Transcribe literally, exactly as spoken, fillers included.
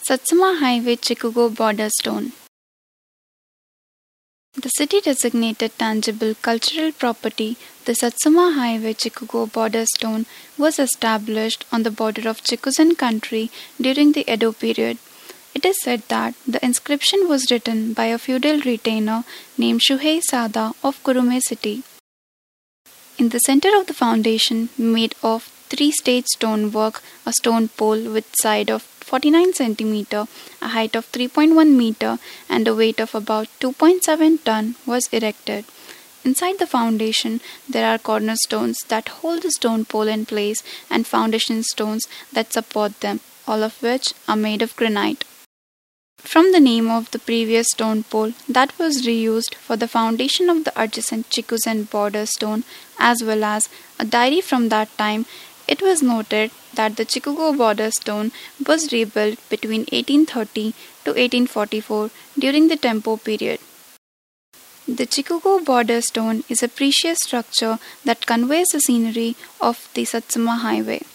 Satsuma Highway Chikugo Border Stone. The city-designated tangible cultural property, the Satsuma Highway Chikugo Border Stone, was established on the border of Chikuzen country during the Edo period. It is said that the inscription was written by a feudal retainer named Shuhei Sada of Kurume city. In the center of the foundation, made of three-stage stonework, a stone pole with side of forty-nine centimeters, a height of three point one meters, and a weight of about two point seven tons was erected. Inside the foundation, there are cornerstones that hold the stone pole in place and foundation stones that support them, all of which are made of granite. From the name of the previous stone pole that was reused for the foundation of the adjacent Chikuzen border stone, as well as a diary from that time, it was noted that the Chikugo border stone was rebuilt between eighteen thirty to eighteen forty-four during the Tempo period. The Chikugo border stone is a precious structure that conveys the scenery of the Satsuma Highway.